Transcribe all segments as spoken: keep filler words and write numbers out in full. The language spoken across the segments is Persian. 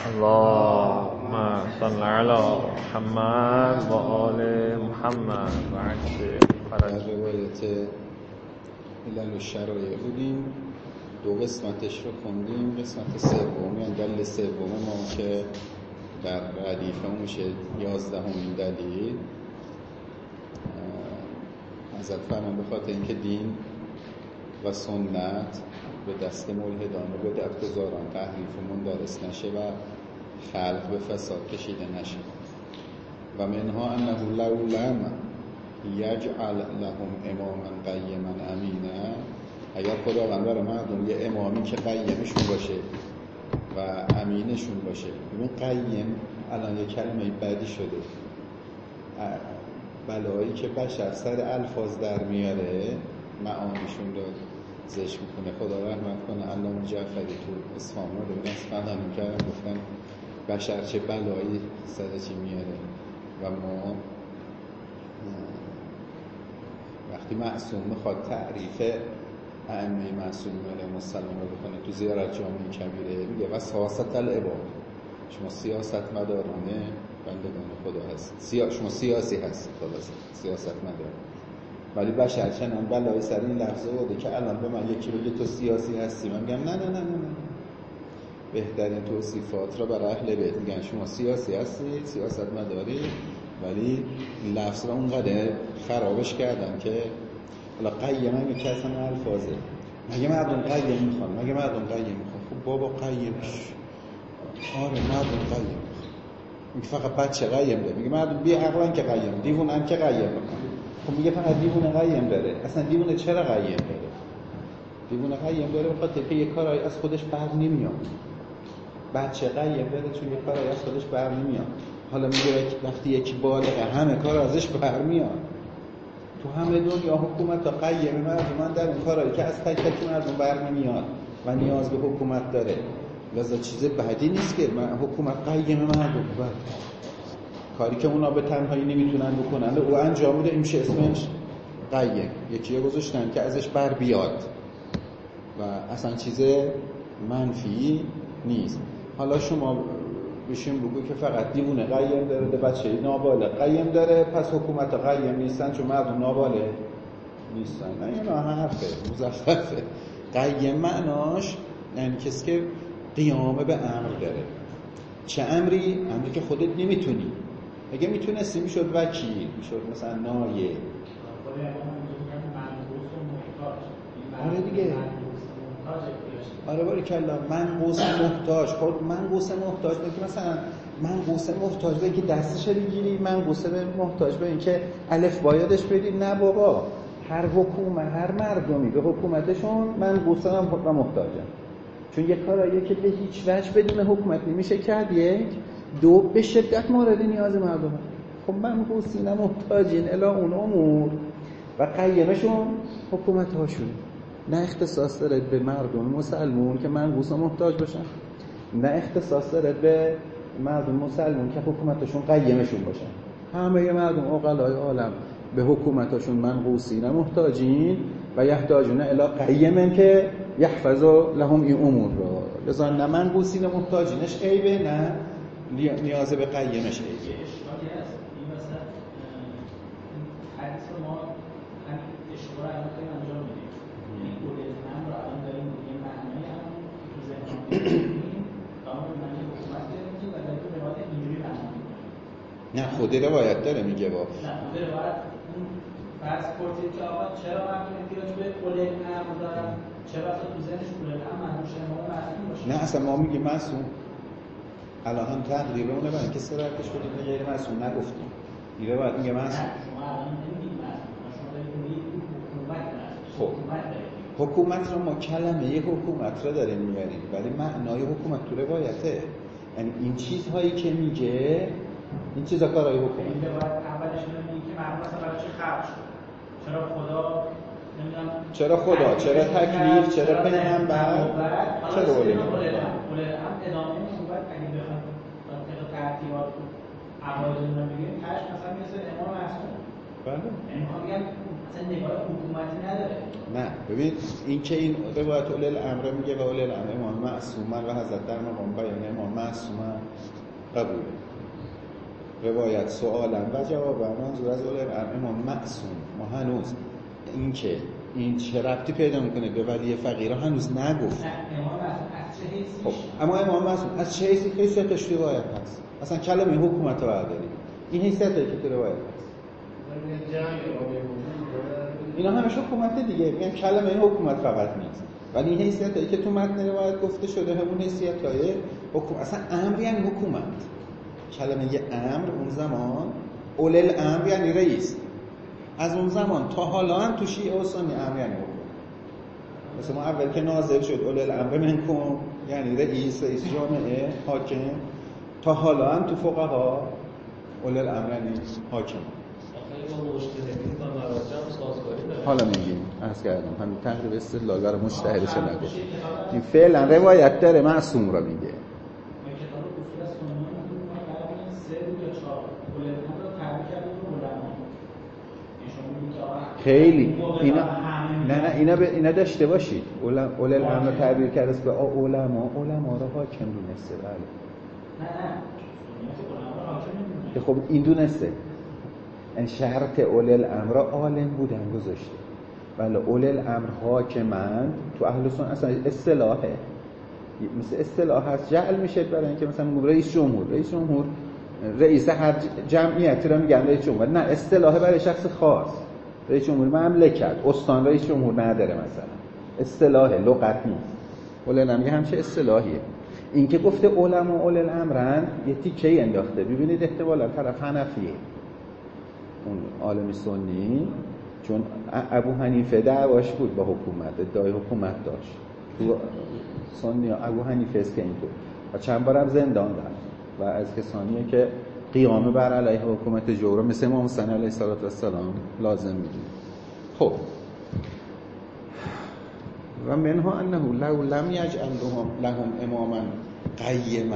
اللهم صل علی محمد و آل محمد و عجل در روایت علل و شرایع بودیم، دو قسمتش رو خوندیم. قسمت سوم یعنی دلیل سوم ما که در ردیفه میشه یازدهمین دلیل. حضرت فرمان به خاطر اینکه دین و سنت به دست ملحدان و بدعت گذاران تحریف و مندرس نشه و خلق به فساد کشیده نشه. و منها انه لو لم یجعل لهم اماما قیما امینا، اگر خداوند برای مردم یه امامی که قیمشون باشه و امینشون باشه. ببین قیم الان یه کلمه بدی شده، بلایی که بشر سر الفاظ در میاره معانیشون رو زشت میکنه. خدا رحمت کنه علامه جعفری تو اصفهان رو بودن اصفهان میکردن، گفتن بشر چه بلایی سر چی میاره. و ما وقتی معصوم میخواد تعریف ائمه معصومین علیهم السلام رو بکنه تو زیارت جامع کبیره، میگه و سیاست العباد، شما سیاست مدارانه بندگان خدا هست. سیا... شما سیاسی هست، خلاص سیاست مدار. ولی بشر چنان بلای سر این لفظه بوده که الان به من یکی بگه تو سیاسی هستی، من میگم نه نه نه نه نه. بهترین توصیفات رو برای اهل بیت میگن شما سیاسی هستی، سیاست مداری. ولی این لفظ رو اونقدر خرابش کردن که حالا قیم هم یکی اصلا الفاظه. مگه مردم قیم میخوان؟ مگه مردم قیم میخوان؟ خب بابا قیمش آره مردم قیم میخوان. میگه فقط بچه قیم داره. میگه مردم بی عقلن که قیم، دیوونه هم که قیم میخوان. خب میگه فقط دیوونه قیم داره. اصلا دیوونه چرا قیم داره؟ دیوونه قیم داره بخاطر که یه کارایی از خودش بر نمیاد. بچه قیم داره چون یه کارایی از خودش بر نمیاد. حالا میگه وقتی یکی بالغه همه کار ازش بر میاد. تو همه دنیا حکومت تا قیم مردمان در اون کارایی که از تک تک مردم بر نمیاد و نیاز به حکومت داره. لذا چیز بدی نیست که حکومت قیم مردم بر کاری که اونا به تنهایی نمیتونن بکنن او انجام میده، این میشه اسمش قیم. یکی گذاشتن که ازش بر بیاد و اصلا چیز منفی نیست. حالا شما بشین بگو که فقط دیوونه قیم داره، ده بچه نابالغ قیم داره، پس حکومت قیم نیستن چون مردم نابالغ نیستن. نه اینا حرفه مزخرفه. قیم معناش یعنی کسی که قیام به امر داره. چه امری؟ امری که خودت نمیتونی. اگه میتونستی میشد وکیل، میشد مثلا نایب. آره دیگه. آره باریکلا منقوص محتاج. خود منقوص محتاج بگی مثلا منقوص محتاج بگی دستش بگیری، منقوص به محتاج به اینکه الف بایدش بدی. نه بابا، هر حکومت هر مردمی به حکومتشون منقوصن و محتاجن. چون یک کاراییه که به هیچ وجه بدون حکومت نمیشه کرد. یک دو به شدت مورد نیاز مردمه. خب منقوصین محتاجین الی اون امور و قیمشون حکومت هاشون. نه اختصاص داره به مردم مسلمون که منقوص و محتاج باشن، نه اختصاص داره به مردم مسلمون که حکومتشون قیمشون باشن. همه مردم عقلای عالم به حکومتشون منقوصین و محتاجین و یحتاجون الی قیمن که یحفظ لهم این امور را. لذا نه منقوصین و محتاجینش عیبه، نه نیاز به قیمش عیبه. نه خود روایت داره میگه با نه خود روایت اون فرض پرسید که آقا چرا مردم احتیاج به قول امر دارن، چرا اصلا تو ذهنش قول امر منوشه ما معصوم باشه؟ نه اصلا ما میگیم معصوم. الان هم تقریرونه برای اینکه سرعتش بدیم غیر معصوم نگفتیم. این روایت میگه معصوم. شما الان نمیگید معصوم، شما دارید میگید حکومت معصوم. خب حکومت رو ما کلمه حکومت رو داریم میاریم، ولی معنای حکومت تو روایته. یعنی این چیزهایی که میگه این چیزا کارهای حکومت. این روایت اولش میگه که مردم اصلا برای چی خلق شد؟ چرا خدا نمیدونم چرا خدا، چرا تکلیف، چرا پیغمبر، چرا ولی قول هم ادامه صحبت اگه بخوام طبق ترتیبات عقاید اینا بگیم، تاش مثلا مثل امام معصوم بله. یعنی میخوام بگم اصلا نگاه حکومتی نداره. نه ببین این که این روایت اولی الامر میگه و اولی الامر امام معصومن و حضرت در مقام بیان امام معصومن قبوله. روایت سوالن و جوابن منظور از اولی الامر امام معصوم. ما هنوز این که این چه ربطی پیدا میکنه به ولی فقیره هنوز نگفت. نه امام معصوم از چه حیثی؟ خب اما امام معصوم از چه حیثی حیثیتش روایت هست؟ اصلا کلمه حکومت رو برداریم. این حیثیتی که تو روایت هست. اینا همش حکومت دیگه. میگن کلمه این حکومت فقط نیست. ولی این حیثیتایی که تو متن روایت گفته شده همون حیثیتای حکومت. اصلا امر یعنی حکومت. کلمه یه امر اون زمان اول الامر یعنی رئیس. از اون زمان تا حالا هم تو شیعه و سنی امر یعنی حکومت. مثلا ما اول که نازل شد اول الامر منکم یعنی رئیس رئیس جامعه حاکم، تا حالا هم تو فقها اول الامر یعنی حاکم. حالا میگیم عرض کردم همین تقریب استدلال برای مجتهدش نگفت. این فعلا روایت داره معصوم را میگه. خیلی اینا نه نه اینا به اینا داشته باشید. اول الامر تعبیر کرده است به علما علما را حاکم دونسته. بله نه خب این دونسته این شرط اول الامر عالم بودن گذاشته. ولی اول الامر حاکمند تو اهل سنت اصلا اصطلاحه، مثل اصطلاح هست جعل میشه برای اینکه مثلا رئیس جمهور رئیس جمهور رئیس هر جمعیتی رو میگن رئیس جمهور. نه اصطلاحه برای شخص خاص. رئیس جمهور مملکت استان رئیس جمهور نداره مثلا. اصطلاح لغت نیست. اول الامر همچه اصطلاحیه. این که گفته علما اول الامرن یه تیکه انداخته. ببینید احتمالاً طرف حنفیه اون عالم سنی، چون ابو حنیفه دعواش بود با حکومت، ادعای حکومت داشت تو سنی. ابو حنیفه است که اینطور و چند بارم زندان رفت و از کسانیه که قیام بر علیه حکومت جور مثل امام حسین علیه السلام لازم میدونه. خب و منها انه لو لم یجعل لهم اماما قیما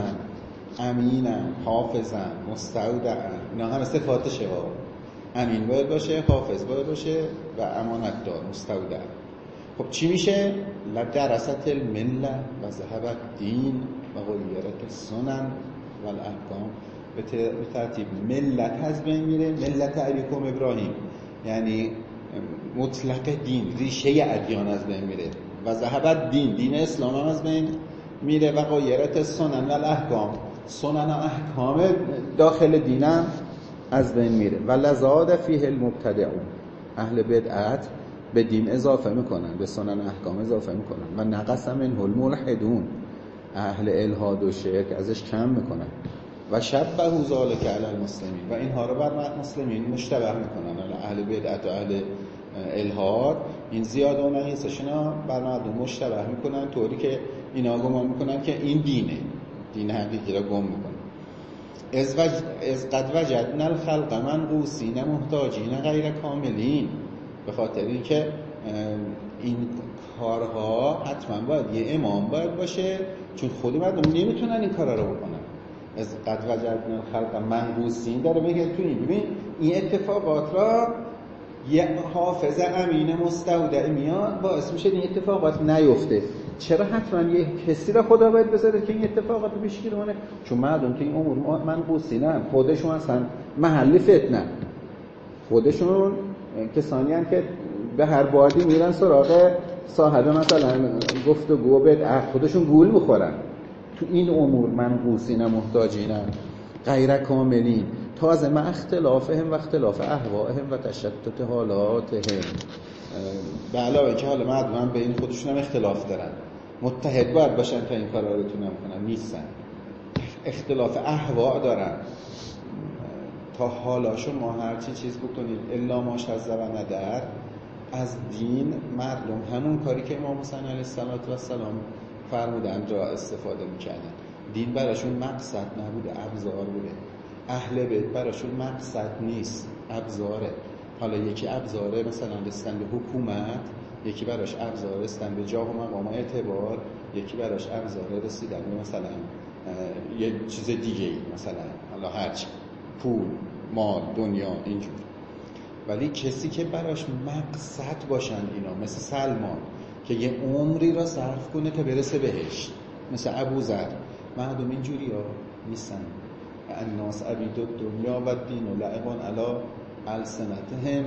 امینا حافظا مستودعا، اینا هم صفاتشه. امین باید باشه، حافظ باید باشه و امانت دار مستودع. خب چی میشه؟ لدرست المله و ذهبت دین و غیرت السنن و الاحکام. به ترتیب ملت از بین میره. ملت ابیکم ابراهیم یعنی مطلق دین، ریشه ادیان از بین میره. و ذهبت دین، دین اسلام هم از بین میره. و غیرت السنن و الاحکام، سنن و احکام داخل دینم از بین میره. و لزاد فیه المبتدعون، اهل بدعت به دین اضافه میکنن، به سنن احکام اضافه میکنن. و نقص منه الملحدون، اهل الحاد و شرک ازش کم میکنن. و شبه ذالک علی المسلمین، و اینها رو بر مسلمین مشتبه میکنن. اهل بدعت و اهل الحاد این زیاده و نقیصشون بر مردم مشتبه میکنن، طوری که اینا گمان میکنن که این دینه، دین حقیقی را گم میکنن. از, وج... از قد وجدنا الخلق منقوصین محتاجین غیر کاملین، به خاطر اینکه این کارها حتما باید یه امام باید باشه، چون خود مردم نمیتونن این کارا رو بکنن. از قد وجدنا الخلق منقوصین داره میگه تو این ببین این اتفاقات را یه حافظ امین مستودع میاد باعث میشه این اتفاقات نیفته. چرا حتما یه کسی را خدا باید بذاره که این اتفاقات رو پیش گیره؟ چون مردم که این امور منقوصینن، خودشون اصلا محل فتنه، خودشون کسانی هستند که به هر بادی میرن سراغ صاحب مثلا گفتگو بدعت، خودشون گول میخورن. تو این امور منقوصین محتاجین غیر کاملین، تازه ما اختلافهم و اختلاف اهوائهم و تشتت حالاتهم، به علاوه که حالا مردم هم بین خودشون هم اختلاف دارن، متحد باید باشن تا این کارا رو تونن کنن، نیستن، اختلاف اهوا دارن. تا حالا شما هر چی چیز بکنید الا ما شذ و ندر از دین، مردم همون کاری که امام حسین علیه السلام فرمودن را استفاده میکردن. دین براشون مقصد نبوده، ابزار بوده. اهل بیت براشون مقصد نیست، ابزاره. حالا یکی ابزاره مثلا رسیدن به حکومت، یکی براش ابزار رسیدن به جاه و مقام اعتبار، یکی براش ابزار رسیدن به مثلا یه چیز دیگه ای، مثلا حالا هرچی، پول، مال، دنیا، اینجور. ولی کسی که براش مقصد باشن اینا، مثل سلمان که یه عمری را صرف کنه تا برسه بهش، مثل ابوذر، مردم اینجوری ها نیستن. الناس عبید الدنیا و الدین و لعبان علی السنتهم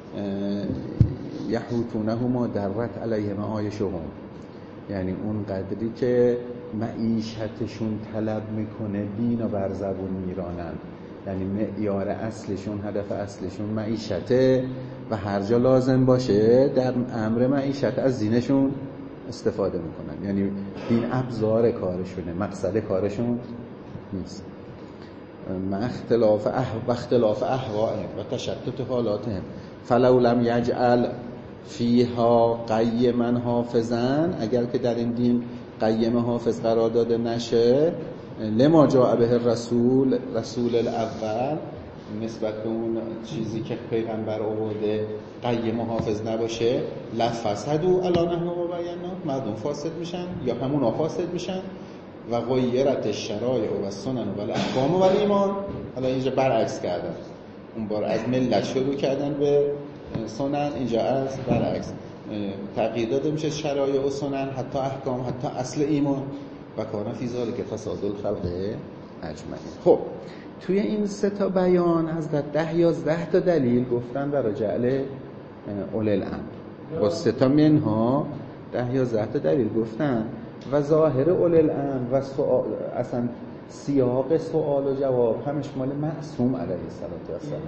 یحوتونهما درت علیه معایشهم، یعنی اون قدری که معیشتشون طلب میکنه دین و بر زبون میرانن، یعنی معیار اصلشون، هدف اصلشون معیشته و هر جا لازم باشه در امر معیشت از دینشون استفاده میکنن، یعنی دین ابزار کارشونه، مقصد کارشون نیست. مع اختلاف اح... و اختلاف احوائهم و تشتت حالاتهم فلو لم یجعل فیها قیما حافظا، اگر که در این دین قیم حافظ قرار داده نشه، لما جاء به الرسول رسول الاول، نسبت به اون چیزی که پیغمبر آورده قیم حافظ نباشه، لفسدوا علی نحو و بینا، مردم فاسد میشن یا همون فاسد میشن، و غیرت الشرایع و السنن و الاحکام و الایمان. حالا اینجا برعکس کردن، اون بار از ملت شروع کردن به سنن، اینجا از برعکس تغییر داده میشه شرایع و سنن، حتی احکام، حتی اصل ایمان، و کان فی ذلک فساد الخلق اجمعین. خب توی این سه تا بیان از ده یازده تا دلیل گفتن برای جعل اولی الامر، با سه تا منها ده یازده تا دلیل گفتن، و ظاهر اولی الامر و سوال، اصلا سیاق سوال و جواب همش مال معصوم علیه السلام.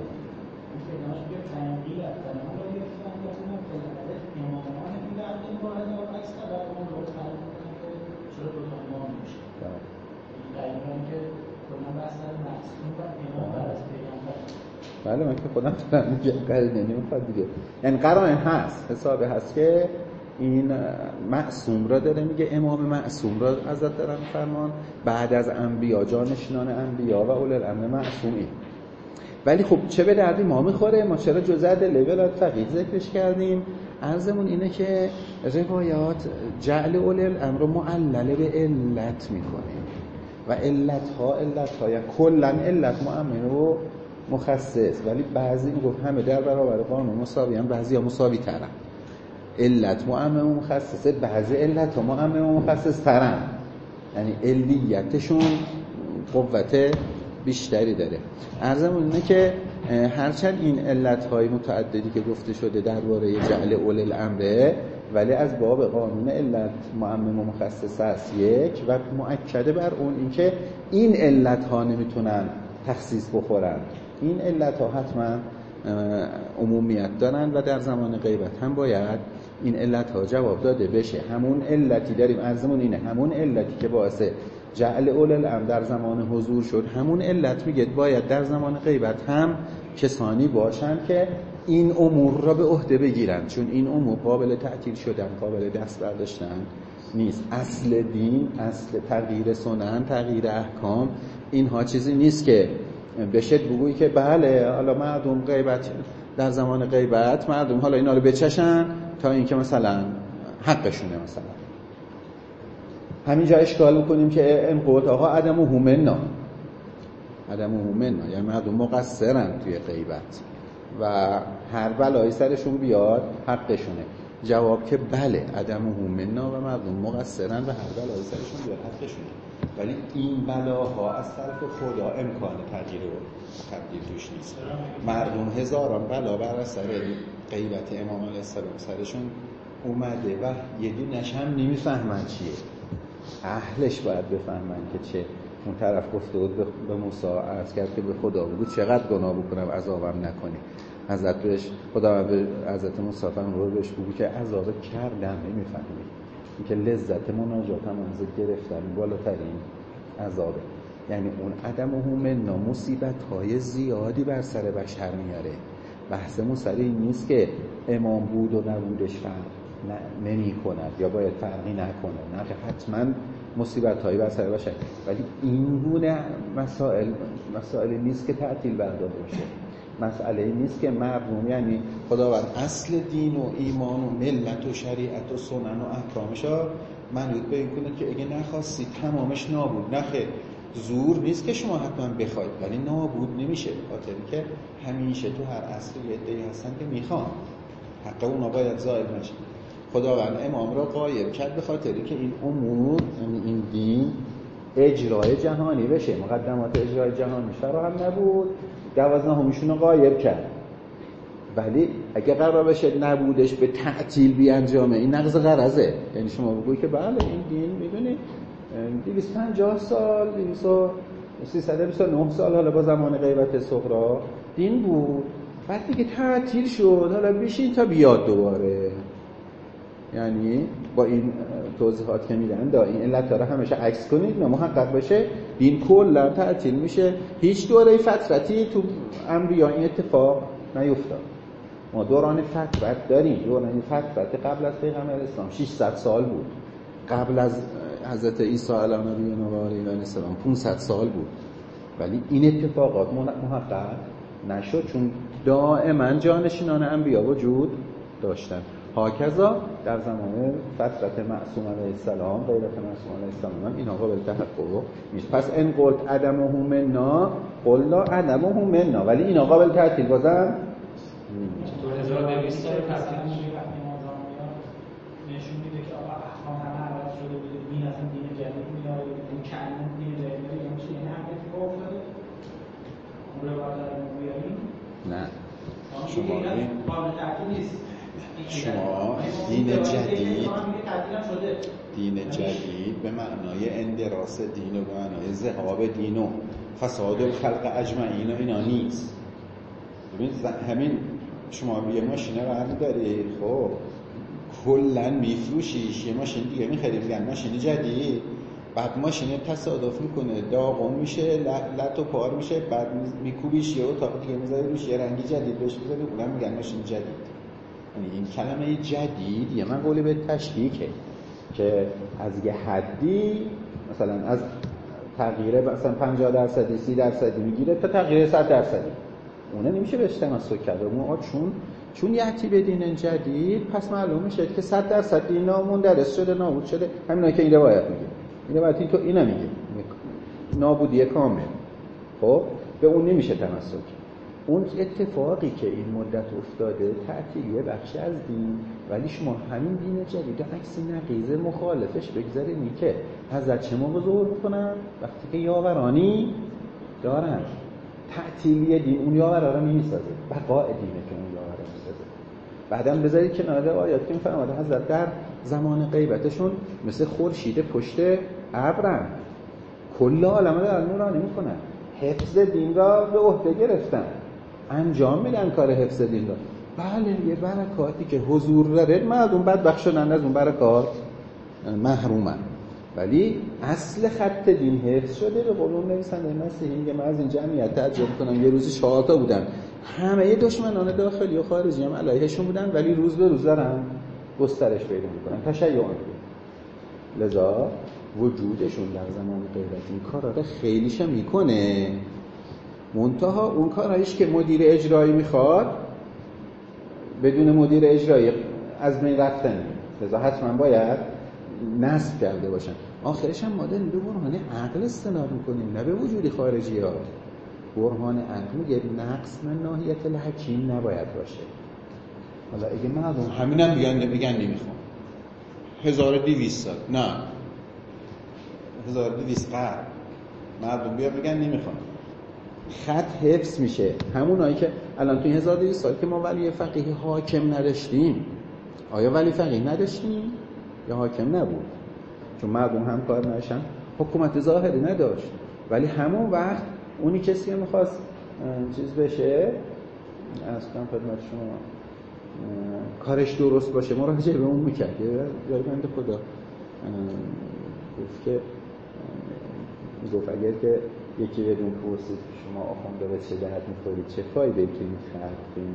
بله من که خودم دارم میگم قرینه نمیخواد دیگه، یعنی قرائن هست، حسابه هست که این معصوم را داره میگه، امام معصوم را ازت دارن فرمان، بعد از انبیا، جانشینان انبیا و اولي الامر معصومی. ولی خب چه به دردی ما میخوره؟ ما چرا جزء ادله ولایت فقیه ذکرش کردیم؟ عرضمون اینه که روایات جعل اولی الامر رو معلل به علت میکنه، و علت ها علت ها یا کلا علت مؤمن و مخصص، ولی بعضی میگفت همه در برابر قانون مساوی هم، بعضی ها مساوی ترن. علت مؤمن و مخصصه، بعضی علت ها مؤمن و مخصص ترن، یعنی علیتشون قوت بیشتری داره. عرضمون اینه که هرچند این علت‌های متعددی که گفته شده درباره جعل اولی الامر، ولی از باب قانون علت معمم و مخصص است یک، و مؤکده بر اون اینکه این علت‌ها نمیتونن تخصیص بخورن، این علت‌ها حتما عمومیت دارن و در زمان غیبت هم باید این علت‌ها جواب داده بشه. همون علتی داریم، عرضمون اینه همون علتی که باعث جعل اولی الامر در زمان حضور شد، همون علت میگه باید در زمان غیبت هم کسانی باشن که این امور را به عهده بگیرن، چون این امور قابل تعطیل شدن، قابل دست برداشتن نیست. اصل دین، اصل تغییر سنن، تغییر احکام، اینها چیزی نیست که بشه بگویی که بله حالا مردم غیبت، در زمان غیبت مردم حالا اینا رو بچشن تا اینکه مثلا حقشونه. مثلا همینجا اشکال میکنیم که انقوت آقا عدم و همنا، عدم و همنا یعنی مردم مقصرن توی غیبت و هر بلایی سرشون بیاد حقشونه. جواب که بله عدم و همنا و مردم مقصرن و هر بلایی سرشون بیاد حقشونه، ولی این بلاها از طرف خدا امکان تغییر و تبدیل توش نیست. مردم هزاران بلا بر اثر غیبت امام علیه السلام سرشون اومده و یه دونش هم نمیفهمن چیه. اهلش باید بفهمن که چه. اون طرف گفته بود به موسی، عرض کرد که به خدا بگو چقدر گناه بکنم عذابم نکنی. حضرت بهش خدا به حضرت موسی فرمود بهش بگو که عذاب کردم نمیفهمی، این که لذت مناجاتم از گرفتن بالاترین عذابه. یعنی اون عدم همنا مصیبت‌های زیادی بر سر بشر میاره. بحثمون سر این نیست که امام بود و نبودش فرق نمی کند یا باید فرقی نکنه، نه که حتما مصیبت‌هایی بر سر بشر، ولی این گونه مسائل مسائلی نیست که تعطیل برداشته باشه. مسئله نیست که مردم، یعنی خداوند اصل دین و ایمان و ملت و شریعت و سنن و احکامش ها منوط به این کنه که اگه نخواستی تمامش نابود نخه. زور نیست که شما حتما بخواید، ولی نابود نمیشه، خاطری که همیشه تو هر عصر یه عده‌ای هستن که میخوان حق اونا باید زائل نشه. خداوند امام را غایب کرد به خاطری که این امور، یعنی این دین اجرای جهانی بشه، مقدمات اجرای جهانی فراهم نبود، دوازدهمیشون رو غایب کرد. ولی اگه قرار بشه نبودش به تعطیل بیانجامه، این نقض غرضه. یعنی شما بگویی که بله این دین میدونی دویست و پنجاه سال، سیصد و بیست و نه سال حالا با زمان غیبت صغرا دین بود، بعد دیگه تعطیل شد، حالا بشین تا بیاد دوباره. یعنی با این توضیحات که میدن دا این علت داره همیشه عکس کنید نه محقق بشه، دین کلا تعطیل میشه. هیچ دوره فترتی تو انبیا این اتفاق نیفتاد. ما دوران فترت داریم، دوران فترت قبل از پیغمبر اسلام ششصد سال بود، قبل از حضرت عیسی علیه السلام پانصد سال بود، ولی این اتفاقات محقق نشد چون دائما جانشینان انبیا وجود داشتن. هاکذا در زمان فترت معصوم علیه السلام، غیرت معصوم علیه السلام، این قابل تحقق نیست. پس ان قلت عدمه منا قلنا عدمه منا، ولی این قابل تعطیل بازم هزار و دویست سال پس که نشون میده که آقا احکام همه عوض شده بوده، دین اصلا دین جدید میاد، این کلمه دین جدید میاد، یعنی چی؟ یعنی هم اتفاق افتاده اون رو باید در بیاریم؟ نه، شما این قابل تعطیل نیست. شما دین جدید دین جدید به معنای اندراس دین و به معنای ذهاب دین و فساد الخلق اجمعین و اینا نیست. ببینید همین شما یه ماشین رو دارید، خب کلا میفروشیش، یه ماشین دیگه میخرید میگن ماشین جدید، بعد ماشین تصادف میکنه داغون میشه، لط و پار میشه، بعد میکوبیش یه اتاق دیگه میذاری روش یه رنگی جدید بهش میذاری، اونم میگن ماشین جدید. یعنی این کلمه جدید یه مقوله به تشبیهه که از یه حدی مثلا از تغییر مثلا پنجاه درصدی سی درصدی میگیره تا تغییر صد درصدی، اونه نمیشه بهش تمسک کرد. ما چون چون یحتی به دین جدید پس معلوم میشه که صد درصد دینا مندرس شده، نابود شده. همینا که این روایت میگه، این روایتی تو اینا میگه نابودی کامل، خب به اون نمیشه تمسک. اون اتفاقی که این مدت افتاده تعطیلیه بخشی از دین، ولی شما همین دین جدید عکس نقیض مخالفش بگذارید که حضرت چه موقع ظهور میکنن؟ وقتی که یاورانی دارن. تعطیلی دین اون یاورا رو نمیسازه، بقاء دینه که اون یاورا رو میسازه. بعدم بذارید کنار آیات که میفرماده حضرت در زمان غیبتشون مثل خورشید پشت ابرن، کل عالمه رو نورانی میکنن، حفظ دین را به عهده گرفتن، انجام میدن کار حفظ دین را. بله یه برکاتی که حضور داره، مردم بدبخت شدن از اون برکات محرومن، ولی اصل خط دین حفظ شده. به قول اون نویسنده مسیحی میگه من از این جمعیت تعجب کنم، یه روزی چهار تا بودن، همه دشمنان داخلی و خارجی هم علیهشون بودن، ولی روز به روز دارن گسترش پیدا میکنن، تشیع میکنن. لذا وجودشون در زمان غیبت این کارا رو خیلیش میکنه، منتها اون کارایش که مدیر اجرایی میخواد بدون مدیر اجرایی از بین رفتن، لذا حتما باید نصب کرده باشن. آخرش هم ما داریم به برهان عقل استناد میکنیم، نه به وجودی خارجی ها. برهان عقل میگه نقص من ناحیت الحکیم نباید باشه. حالا اگه مردم همینم بیان بگن نمیخوام هزار و دویست سال، نه هزار و دویست قرن مردم بیان بگن نمیخوام، خط حفظ میشه. همونایی که الان تو هزار و دویست سال که ما ولی فقیه حاکم نداشتیم، آیا ولی فقیه نداشتیم یا حاکم نبود؟ چون مردم هم کار نشن، حکومت ظاهری نداشت، ولی همون وقت اونی کسی که میخواست چیز بشه از کنم خدمت شما کارش درست باشه مراجعه به اون میکرد. جای بنده خدا گفت که گفت اگر که یکی بدون پرسید شما آخونده به چه درد میخورید، چه فایده که این خلق این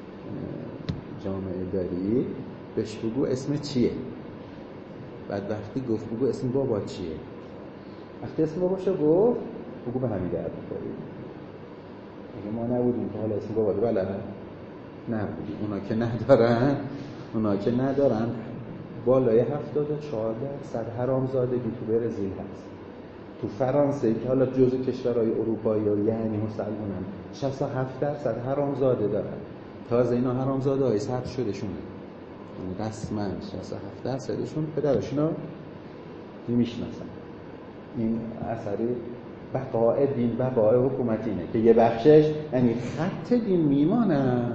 جامعه داری، بهش بگو اسم چیه. بعد وقتی گفت بگو اسم بابا چیه، وقتی اسم باباشو گفت بگو به همین درد میخورید. اگه ما نبودیم که حالا اسم بابا بله نبودیم، اونا که ندارن اونا که ندارن بالای هفتاد و چهار درصد حرامزادگی تو برزیل هست. تو فرانسه که حالا جزو کشورهای اروپایی و یعنی مسلمانن شصت و هفت درصد حرامزاده دارن. تازه اینا حرامزاده های ثبت شده شونه، یعنی رسما شصت و هفت درصدشون پدرشون رو نمیشناسن. این اثری بقای دین و بقای حکومت اینه که یه بخشش یعنی خط دین میماند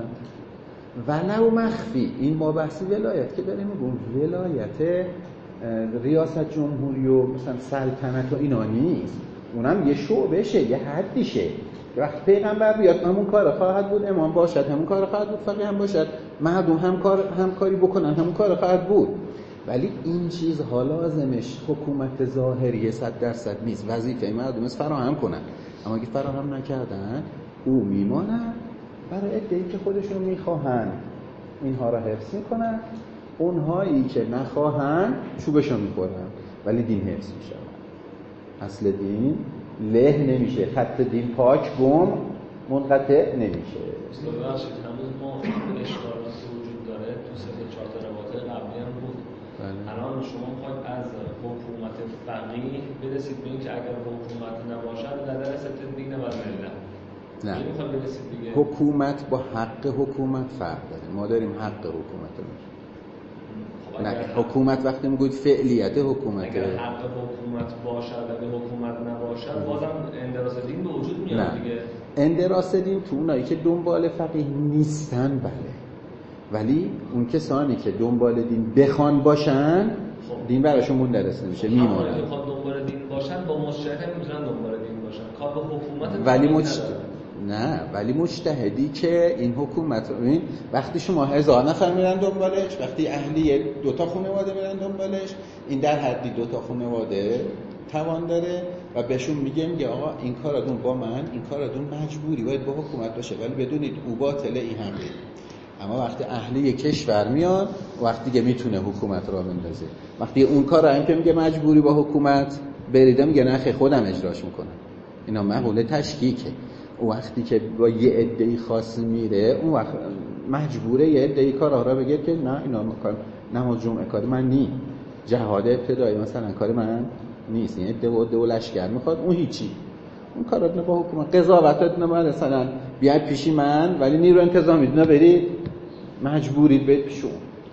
ولو مخفی. این مابحثی ولایت که داریم میگم ولایت ریاست جمهوری و مثلا سلطنت و اینا نیست، اونم یه شعبشه، یه حدیشه. وقتی پیغمبر بیاد همون کار خواهد بود، امام باشد همون کار خواهد بود، فقیه هم باشد، مردم هم کار همکاری بکنن همون کار خواهد بود. ولی این چیزها لازمش حکومت ظاهری صد درصد نیست، وظیفه مردم است فراهم کنن، اما اگه فراهم نکردن او میمانن برای عده‌ای که خودشون میخواهن اینها را حفظ میکنن، اونهایی که نخواهن چوبشون میخورن، ولی دین حفظ میشه. اصل دین له نمیشه، خط دین پاک گم منقطع نمیشه. ببخشید هنوز ما اشکالاتی وجود داره تو سه تا چهار تا روایت قبلی هم بود. الان شما میخواید از حکومت فقیه برسید به اینکه اگر حکومت نباشد نظر ست دین و ملت. نه نمیخواد برسید دیگه. حکومت با حق حکومت فرق داره. ما داریم حق حکومت رو میگیم. نه حکومت وقتی میگوید فعلیت حکومت، اگر حق حکومت باشد و به حکومت نباشد بازم اندراس دین به وجود میاد دیگه. اندراس دین تو اونایی که دنبال فقیه نیستن بله، ولی اون کسانی که دنبال دین بخوان باشن خب. دین براشون مندرس نمیشه، میمونن. اونایی که دنبال دین باشن با مجتهد میتونن دنبال دین باشن، کار به حکومت ولی مجت... نه ولی مجتهدی که این حکومت رو ببین، وقتی شما هزار نفر میرن دنبالش، وقتی اهلی دو تا خانواده میرن دنبالش، این در حدی دو تا خانواده توان داره و بهشون میگه میگه آقا این کاراتون با من، این کاراتون مجبوری باید با حکومت باشه، ولی بدونید او باطله این هم بید. اما وقتی اهلی کشور میاد وقتی که میتونه حکومت را بندازه، وقتی اون کارا هم که میگه مجبوری با حکومت بریده میگه نه خودم اجراش میکنم، اینا مقوله تشکیکه. اون وقتی که با یه عده‌ای خاص میره اون وقت مجبوره یه عده‌ای کارا را بگه که نه اینا کار نماز جمعه کار من نی، جهاد ابتدایی مثلا کار من نیست، این عده و دولشگر میخواد اون هیچی، اون کارا با حکومت قضاوتات نه مثلا بیاد پیشی من ولی نیرو انتظامی نه برید مجبورید برید پیشون.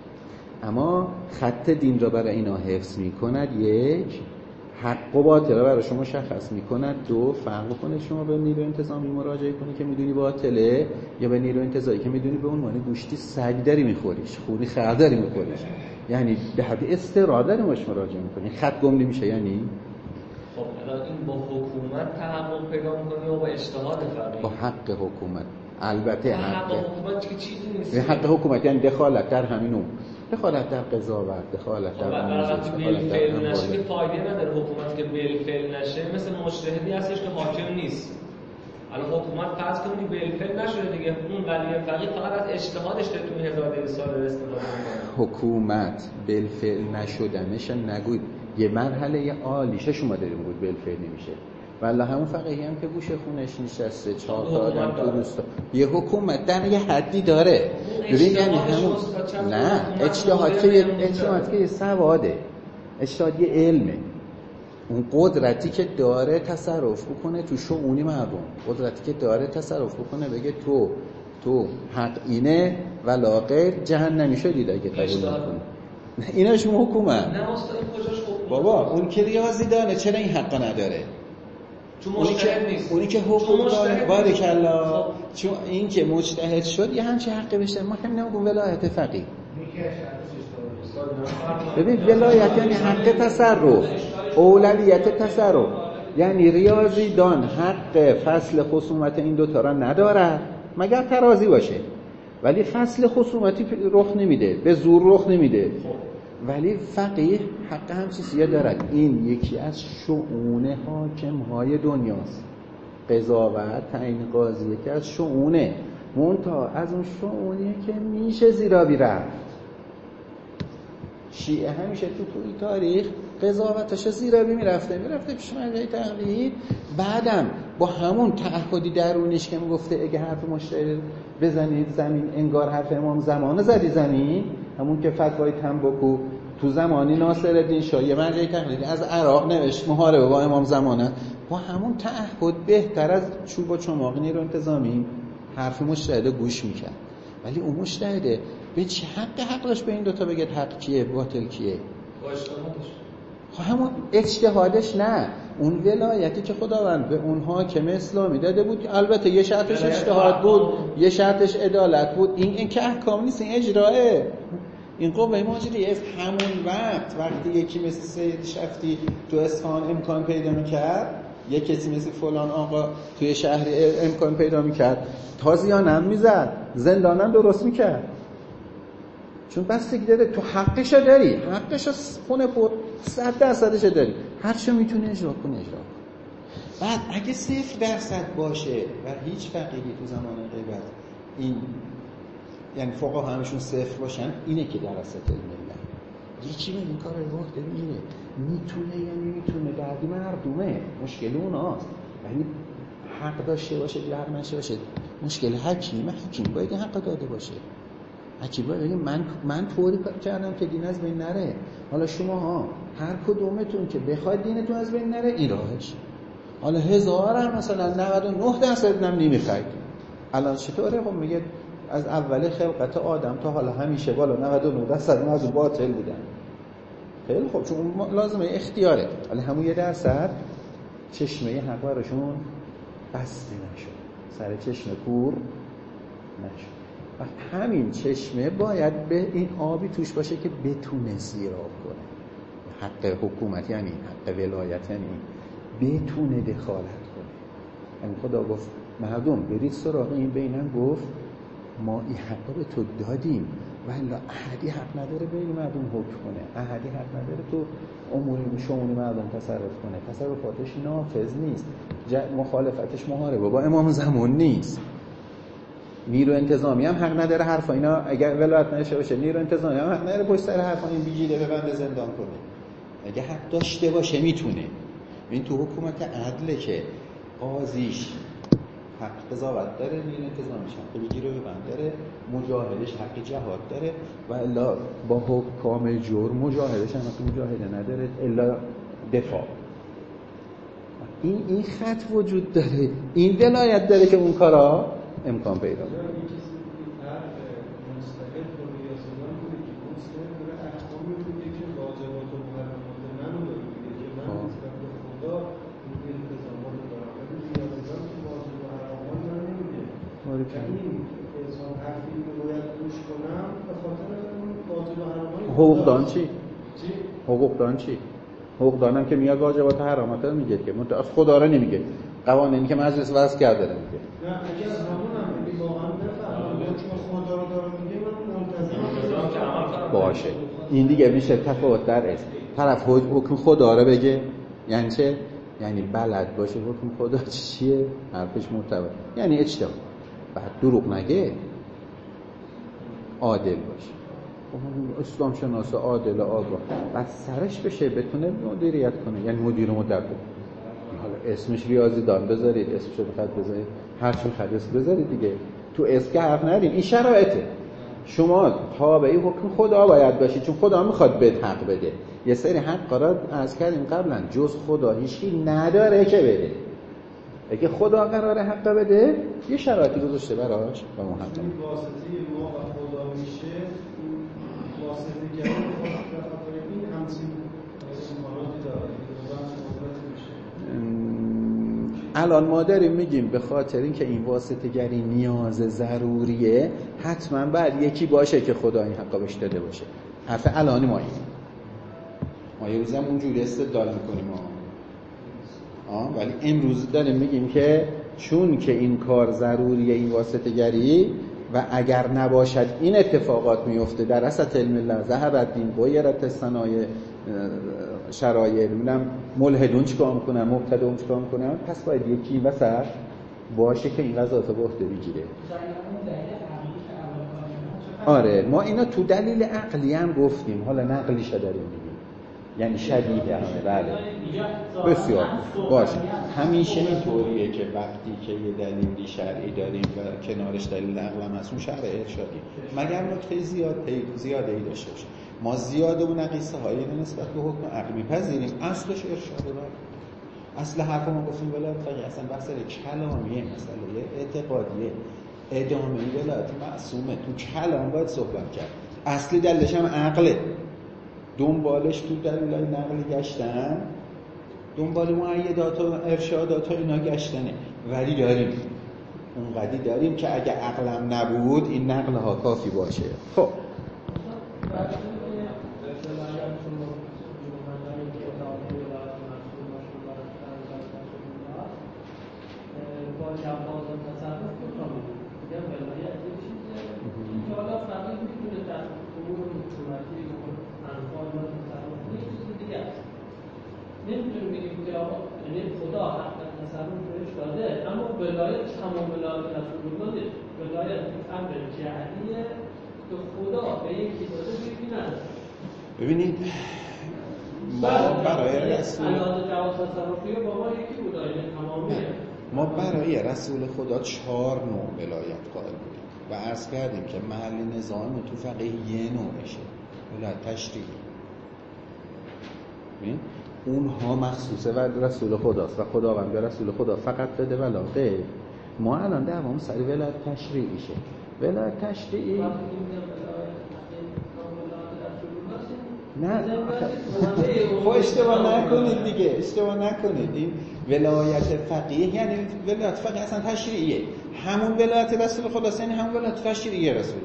اما خط دین را برای اینا حفظ میکند، یک حق و باطل را برای شما مشخص میکند، دو فرق کنه شما به نیرو انتظامی مراجعه کنی که میدونی باطله یا به نیرو انتظامی که میدونی به عنوان گوشتی سگ داری میخوریش، خونی خر داری میخوریش، یعنی به حد استراد داری مش مراجعه میکنی، خط گم نمیشه. یعنی خب الان این با حکومت تحقق پیدا میکنی و با اجتهاد فقیه با حق حکومت. البته حق حکومت که چیزی نیست. حق حکومت یعنی دخالت در همین اون، دخالت در قضاوت، دخالت در آموزش، دخالت در فعل نشه که فایده نداره. حکومت که بالفعل نشه مثل مجتهدی هستش که حاکم نیست. الان حکومت فرض کنید بالفعل نشده دیگه، اون ولی فقیه فقط از اجتهادش در تو هزار و دویست سال استفاده می‌کنه. حکومت بالفعل نشدنش نگوید، یه مرحله عالیشه شما داریم بود بالفعل نمیشه. والله همون فقیهی هم که گوشه خونش نشسته چهار تا آدم تو روستا، یه حکومت در یه حدی داره. ببین یعنی همون نه اجتهاد که اجتهاد که سواده، اجتهاد یه علمه. اون قدرتی که داره تصرف بکنه تو شؤون مردم، قدرتی که داره تصرف بکنه بگه تو تو حق اینه ولا غیر جهنمی شدید اگه قبول نکنی. اینا شما حکومت. نه استاد کجاش حکومت؟ بابا اون که ریاضی دانه چرا این حق نداره؟ چون مجتهد نیست. اونی که حکومت داره بارکالله، چون این که مجتهد شد یه همچین حقی بشه. ما که نمیگم ولایت فقیه. ببین ولایت یعنی حق تصرف، اولویت تصرف، یعنی ریاضی دان حق فصل خصومت این دوتا را نداره مگر ترازی باشه، ولی فصل خصومتی رخ نمیده، به زور رخ نمیده. ولی فقیه حق هم چیزی دارد. این یکی از شؤون حاکم‌های دنیاست. قضاوت تعیین قاضی یکی از شؤونه، منتها از اون شؤونیه که میشه زیرابی رفت. شیعه همیشه تو توی تاریخ قضاوتش زیرابی میرفته میرفته پیش مرجع تقلید، بعدم با همون تعهدی درونیش که میگفته اگه حرف مشتهد بزنید زمین انگار حرف امام زمان زدی زمین، همون که فتوای تنباکو تو زمانی ناصرالدین شاه یه مرجع تقلیدی از عراق نوشت محاربه با امام زمانه، با همون تعهد بهتر از چوب و چماق نیرو انتظامی حرف مجتهد گوش میکرد. ولی اون مجتهده به چه حق حق داشت به این دوتا بگه حق کیه باطل کیه؟ با اجتهادش. خب همون اجتهادش نه، اون ولایتی که خداوند به اون حاکم اسلامی داده بود، البته یه شرطش اجتهاد بود، یه شرطش عدالت بود، این این که احکام نیست، این اجراه. این قوه مجریه همون وقت وقتی یکی مثل سید شفتی تو اصفهان امکان پیدا میکرد، یه کسی مثل فلان آقا توی شهر امکان پیدا میکرد، تازیانم میزد، زندانم درست میکرد، چون بستگی داره تو حقشو داری، حقشو خونه پر صد درصدش داری، هر چه میتونه اجرا کنه اجرا کنه. بعد اگه صفر درصد باشه و هیچ فقیهی تو زمان غیبت این یعنی فقها همشون صفر باشن، اینه که درست الملت یکی به این کار راه داره اینه میتونه یا نمیتونه دردی مردمه، مشکل اوناست، ولی حق داشته باشه یا نشه باشه مشکل حکیم حکیم باید این حق داده باشه. حکیم باید من من طوری کردم که دین از بین نره، حالا شما ها هر کدومتون که بخواید دینتون از بین نره این راهش، حالا هزار هم مثلا نود و نه درصد هم نمیخواید. الان چطوره؟ خب میگه از اول خلقت آدم تا حالا همیشه بالا نود و نه درصد موضوع باطل بودن. خیلی خب چون لازمه اختیاره، ولی همون یه درصد چشمه حق براشون بسته نشد، سر چشمه کور نشد. و همین چشمه باید به این آبی توش باشه که بتونه سیراب کنه. حق حکومت یعنی حق ولایت یعنی بتونه دخالت کنه. یعنی خدا گفت مردم برید سراغ این، بینم گفت ما این حق به تو دادیم و الا احدی حق نداره بین مردم حکم کنه، احدی حق نداره تو امور شؤون مردم تصرف کنه، تصرفاتش نافذ نیست، مخالفتش محاربه با امام زمان نیست. نیرو انتظامی هم حق نداره حرفا اینا اگر ولایت نشه باشه، نیرو انتظامی هم حق نداره پشت سر حرفا این بیجیده ببنده زندان کنه. اگه حق داشته باشه میتونه. این تو حکومت عدله که قاضیش حق قضاوت داره، نیرو انتظامیش حق بگیره ببنده، مجاهدش حق جهاد داره و الا با حکام جرم مجاهدش هم حق مجاهده نداره الا دفاع. این این خط وجود داره، این ولایت داره که اون کارا امکان پیدا کنه. حقوقدان چی؟ حقوقدان چی؟ حقوقدانم که میاد واجبات و حرامات رو میگه که متأسف خدا رو نمیگه، قوانینی که مجلس وضع کرده رو میگه. نه اگه از همون هم واقعا بفهمم چون خدا رو داره میگه من منتظرم باشه. این دیگه میشه تفاوت در اسم. طرف حکم خدا رو بگه یعنی چه؟ یعنی بلد باشه حکم خدا چیه؟ حرفش معتبر. یعنی اجتهاد. بعد دروغ نگه. عادل باشه. اسلام شناس عادل آگاه. بعد سرش بشه بتونه مدیریت کنه. یعنی مدیر مدبر. حالا اسمش ریاضیدان بذارید، اسمش رو بخواد بذارید، هر چی بخواد اسم بذارید دیگه. تو اسم که حرف نداریم. این شرایطه. شما تابعی حکم خدا باید باشید چون خدا میخواد بهت حق بده. یه سری حق قرار عرض کردیم قبلا جز خدا هیچی نداره که بده. اگه خدا قراره حق بده یه شرایطی گذاشته براش و اون حق این واسطه ما و خدا میشه، این واسطه گری خدا این همچین امکاناتی داره. الان ما داریم میگیم به خاطر اینکه این واسطه گری نیاز ضروریه حتما باید یکی باشه که خدا این حقا بهش داده باشه. حرف الان ما این ما یه روزم اونجوری استدلال میکنیم آه ولی امروز داریم میگیم که چون که این کار ضروریه این واسطه گری و اگر نباشد این اتفاقات میفته در اساس علم الله ذهب الدین غیرت الصنایع شرایع میبینم ملحدون چیکار میکنن مبتدعون چیکار میکنن پس باید یکی وسط باشه که این قضاوت به عهده بگیره. آره ما اینا تو دلیل عقلی هم گفتیم حالا نقلیش داریم میگیم یعنی شدیده همه بله بسیار باشه. همیشه اینطوریه که وقتی که یه دلیلی شرعی داریم و کنارش دلیل عقل هم هست اون شرع ارشادی مگر نکته زیاد زیاده ای داشته باشه. ما زیاده و نقیصه هایی نسبت به حکم عقلی میپذیریم، اصلش ارشاد داره. اصل حرف ما گفتیم ولایت فقیه اصلا بحث کلامیه، مسئله اعتقادیه، ادامه ولایت معصومه تو کلام باید صحبت کرد. اصلی دلیلش هم عقله، دنبالش تو دلیلای نقلی گشتن، دنبال مؤیدات و ارشادات و اینا گشتنه، ولی داریم اونقدی داریم که اگه عقلم نبود این نقل ها کافی باشه. خب نمیتونیم بگیم که آقا خدا حق تصرف بهش داده، اما ولایت تمام ولایت رسول الله نیست. ولایت امر جعلیه که خدا به یکی داده یکی نداده. ببینید ما برای رسول علاوه جواز تصرفی با ما یکی ولایت تمامیه. ما برای رسول خدا چهار نوع ولایت قائل بودیم و عرض کردیم که محل نظام تو فقیه یه نوعشه، ولایت تشریعی. ببین اونها مخصوصه و رسول خداست و خداوند به رسول خدا فقط بده ولا غیر. ما الان دعوامون سر ولایت تشریعیشه. ولایت تشریعی نه خب اشتباه نکنید دیگه، اشتباه نکنید. این ولایت فقیه یعنی ولایت فقیه اصلا تشریعیه، همون ولایت رسول خداست، یعنی همون ولایت تشریعیه رسول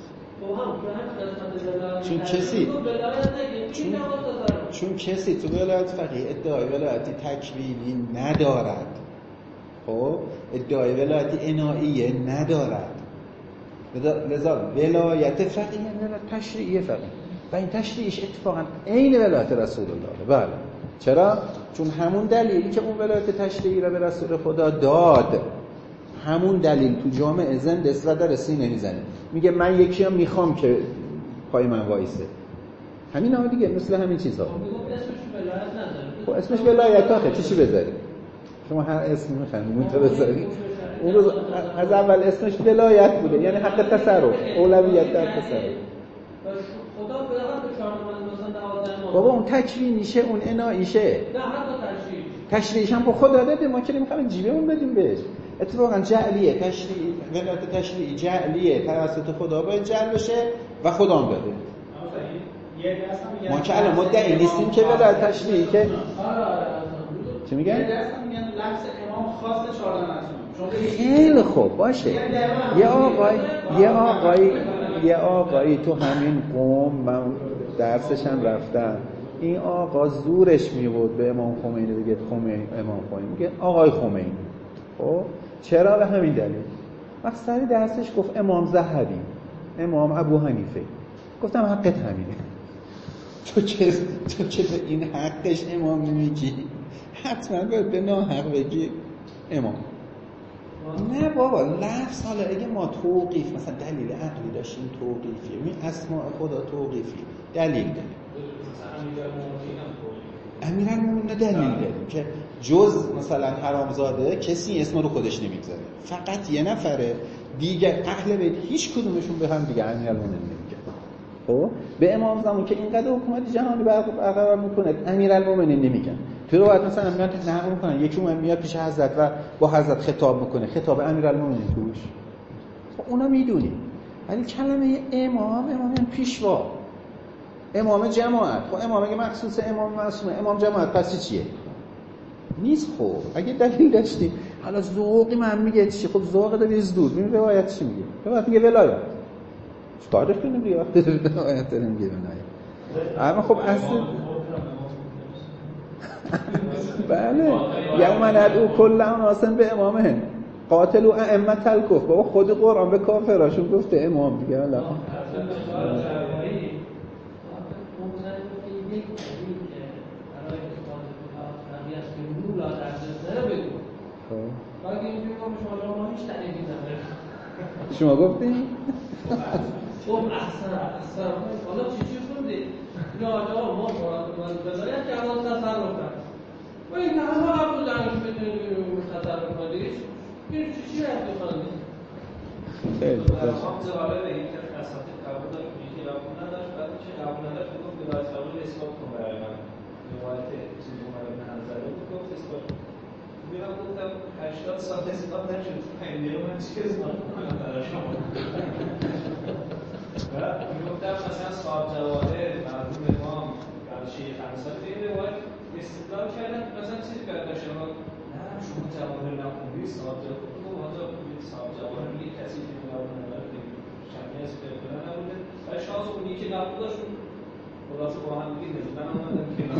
خداست. چون کسی چون, چون کسی تو ولایت فقیه ادعای ولایتی تکوینی ندارد، خب ادعای ولایتی انائیه ندارد، لذا ولایت فقیه یعنی ولایت تشریعیه فقیه و این تشریعش اتفاقا عین ولایت رسول الله. بله چرا؟ چون همون دلیلی که اون ولایت تشریعی را به رسول خدا داد، همون دلیل تو جامعه زنده است و در سینه میزنه، میگه من یکی هم میخوام که پای من وایسه. همین ها دیگه، مثل همین چیزها. خب اسمش ولایت آخه چی چی بذاریم؟ شما هر اسمی میخواید اون تو بذارید. اون روز از اول اسمش ولایت بوده، یعنی حق تصرف، اولویت در تصرف. خدا به هر چهارم مثلا دوازده بابا اون تکوینیشه، اون اناییشه. نه حتی تشریع. تشریعش هم خدا داده، ما که نمیخوایم جیبمون بدیم بهش. اتفاقا جعلیه، تشریع ولایت تشریعی جعلیه، توسط خدا باید جعل بشه و خدا هم داده. ما که الان مدعی نیستیم که ولایت تشریعی که چی میگن؟ یه درست میگن لفظ امام خاص چهارده معصوم. خیلی خوب باشه. یه آقای یه آقای یه آقایی تو همین قوم، من درسش هم رفتم، این آقا زورش میبود به امام خمینی بگه خمینی امام خمینی، میگه آقای خمینی. خب چرا؟ به همین دلیل. وقت سری درسش گفت امام ذهبی، امام ابو حنیفه. گفتم حقت همینه. تو چه تو چه به این حقش امام نمیگی؟ حتما باید به ناحق بگی امام. نه بابا لفظ، حالا اگه ما توقیف مثلا دلیل عقلی داشتیم توقیفیه، می اسماء خدا توقیفی دلیل داریم. امیرالمومنین دلیل داریم که جز مثلا حرامزاده کسی اسم رو خودش نمیگذاره، فقط یه نفره دیگه اهل بیت هیچ کدومشون به هم دیگه امیرالمومنین نمیگن. خب به امام زمان که اینقدر حکومت جهانی برقرار میکنه امیرالمومنین نمیگن. تو روایت مثلا میگن نقل میکنن یکی اومد میاد پیش حضرت و با حضرت خطاب میکنه، خطاب امیرالمومنین توش. خب اونا میدونی، ولی کلمه امام، امام یعنی پیشوا، امام جماعت. خب امام اگه مخصوص امام معصومه، امام جماعت پس چیه؟ نیست. خب اگه دلیل داشتی، حالا ذوقی من میگه چی؟ خب ذوق داری زدود. این روایت چی میگه؟ روایت میگه ولایت. چیکار داشت کنیم دیگه وقتی روایت داره میگه ولایت. اما خب اصل بله یوم ندعو کل اناس به امامه قاتل و ائمه الکفر. بابا خود قرآن به کافراشون گفته امام دیگه. الله شما گفتین؟ خب احسن احسن حالا چی چی خوندی؟ یا آقا ما مراد ولایت جواز تصرف کرد و این همه قبول داریم که تصرف کنیش این چی چی رفت بخوندی؟ خیلی درام جالبه این که اساتید قبول داشت که قبول نداشت بعد که قبول نداشت گفت ولایت قبول اثبات کن برای من روایت چیز اومده به نظر بود گفت اثبات میرم گفتم هشتاد سال اثبات نشد پنج دقیقه من چی اثبات کنم برای شما و میگفتم مثلا صاحب جواهر مرحوم امام برای شیخ انصاری به این روایت استدلال کردن مثلا چیزی پیدا شد نه شما جواهر نخوندی صاحب جواهر صاحب جواهر میگه کسی که قبول نداره شمی از فرقه نبوده و شانس اونی که قبول داشت خلاصه با هم دیگه نزدن آمدن کنار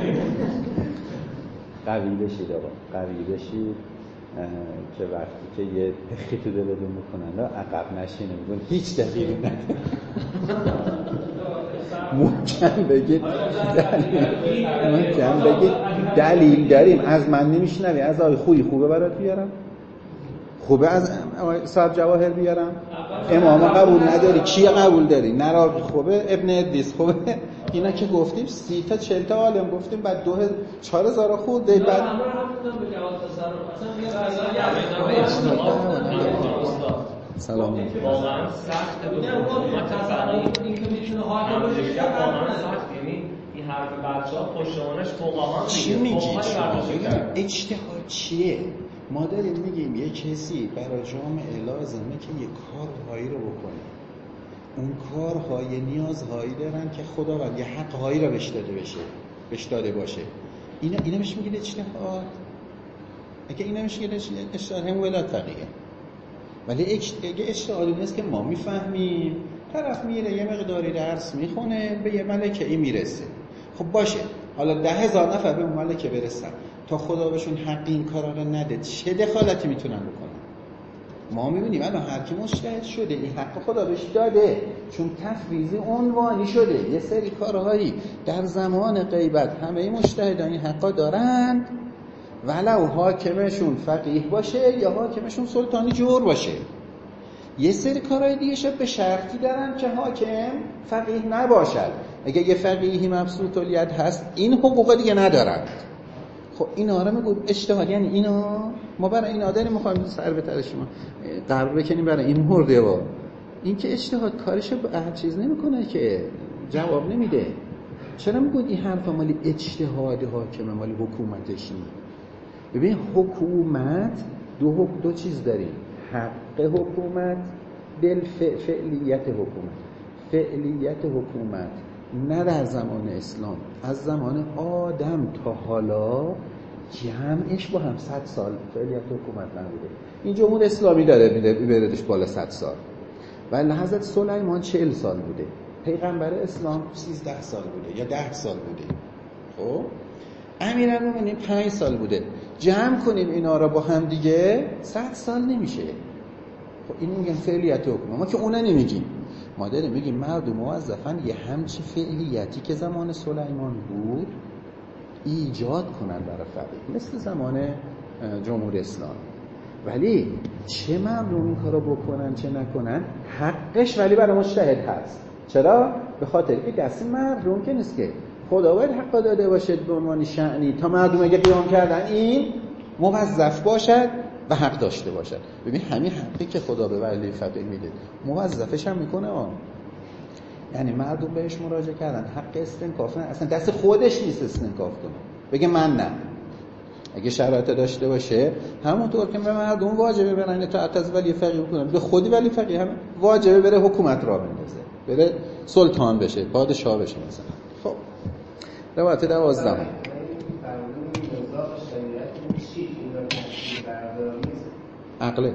قوی بشید آقا قوی بشید که وقتی که یه پخی تو دلتون میکنن عقب نشینه میگن هیچ دلیلی نداره محکم بگید محکم بگید دلیل داریم. از من نمیشنوی از آقای خویی خوبه برات بیارم خوبه از صاحب جواهر بیارم امام قبول نداری چی قبول داری نراقی خوبه ابن ادریس خوبه اینا که گفتیم سی تا چهل تا عالم گفتیم بعد دو چهار هزار خورد بعد سلام واقعا سخت بود این که میتونه حاکم باشه واقعا سخت یعنی این حرف بچه‌ها پشتوانش فقها چی میگی اجتهاد چیه ما داریم میگیم یه کسی برای جامعه لازمه که یه کارهایی رو بکنه اون کارهای نیازهایی دارن که خداوند یه حقهایی رو بهش داده بشه بهش داده باشه اینا اینا میشه میگه اجتهاد اگه اینا میشه میگه اجتهاد هم ولایت فقیه ولی اگه اجتهادی نیست که ما میفهمیم طرف میره یه مقداری درس میخونه به یه ملکه ای میرسه خب باشه حالا ده هزار نفر به اون ملکه برسن تا خدا بهشون حق این کارا رو نده چه دخالتی میتونن بکنن ما میبینیم الان هر کی مجتهد شده این حق خدا بهش داده چون تفویضی عنوانی شده یه سری کارهایی در زمان غیبت همه مجتهدان این حقا دارند ولو حاکمشون فقیه باشه یا حاکمشون سلطانی جور باشه یه سری کارهای دیگه شب به شرطی دارن که حاکم فقیه نباشد اگه یه فقیهی مبسوط الید هست این حقوق دیگه ندارند خب اینا رو میگم اجتهاد یعنی اینا ما برای این آدمی میخوایم سر به تر شما قرار بکنیم برای این مرده با این که اجتهاد کارش به هر چیز نمیکنه که جواب نمیده چرا میگید این حرف مالی اجتهاد حاکمه مالی حکومتش نیست ببین حکومت دو دو چیز داریم حق حکومت دل فعلیت حکومت فعلیت حکومت نه در زمان اسلام از زمان آدم تا حالا جمعش با هم صد سال فعلیت حکومت نبوده این جمهور اسلامی داره میبردش بالا صد سال ولی حضرت سلیمان چهل سال بوده پیغمبر اسلام سیزده سال بوده یا ده سال بوده خب امیرالمومنین پنج سال بوده جمع کنیم اینا را با هم دیگه صد سال نمیشه خب این میگن فعلیت حکومت ما که اونا نمیگیم ما داریم میگیم مردم موظفن یه همچی فعلیتی که زمان سلیمان بود ایجاد کنن برای فقیه مثل زمان جمهور اسلام ولی چه مردم این کارو بکنن چه نکنن حقش ولی برای مجتهد هست چرا؟ به خاطر که دست مردم که نیست که خدا باید حق داده باشه به عنوان شأنی تا مردم اگه قیام کردن این موظف باشد و حق داشته باشد ببین همین حقی که خدا به ولی فقیه میده موظفش هم میکنه آن یعنی مردم بهش مراجعه کردن حق استنکاف نه اصلا دست خودش نیست استنکاف کنه بگه من نه اگه شرایط داشته باشه همونطور که به مردم واجبه برن اطاعت از ولی فقیه بکنن به خودی ولی فقیه هم واجبه بره حکومت را بندازه بره سلطان بشه پادشاه بشه مثلا خب روایت دوازده عقله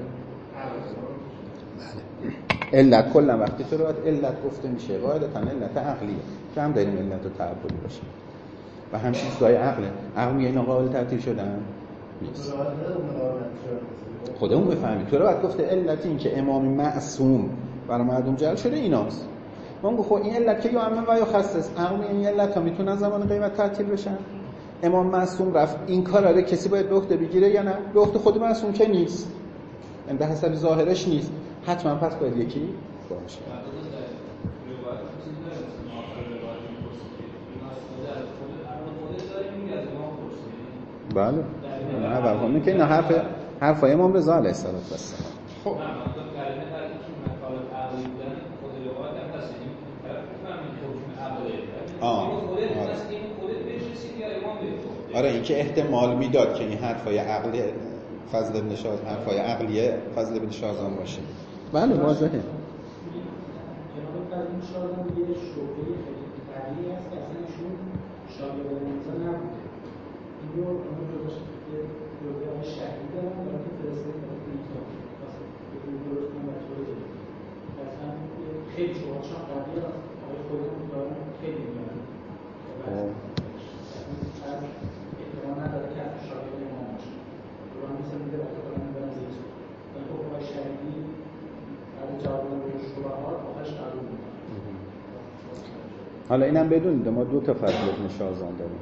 بله علت کلا وقتی تو روایت علت گفته میشه قاعدتا علت عقلیه که هم داریم علت و تعبدی باشه و هم چیزهای عقله عقل میگه اینا قابل ترتیب شدن نیست خودمون بفهمیم تو روایت گفته علت این که امام معصوم برای مردم جلب شده ایناست ما میگم خب این علت که یعمم و یخصص عقل میگه این علت ها میتونن زمان قیامت تعطیل بشن امام معصوم رفت این کار رو کسی باید به عهده بگیره یا نه به عهده خود معصوم که نیست این به حسب ظاهرش نیست حتما پس باید یکی باشه بله نه واقعا که نه حرف حرفای امام رضا علیه السلام خب آره این که احتمال میداد که این حرفای عقلی فضل ابن شاذ حرفای عقلیه فضل ابن شاذان باشه. بله واضحه. جناب فضل ابن شاذان یه شعبه خیلی قوی است که اصلا ایشون شاگرد موسی نبوده. اینو اون جزش یه جزء شهید دارن برای فرستادن به ایتالیا. واسه این درست اون بچه‌ها اصلا خیلی شعبه‌شون قوی است. آقای خودمون دارن خیلی میارن. احتمال نداره که اصلا شاگرد ما باشه. قرآن مثل میگه وقتی قرآن برزید. در حکم شهیدی برای جواب دادن شبهات آخرش قبول می‌کنه. حالا اینم بدونید ما دو تا فضل ابن شاذان داریم.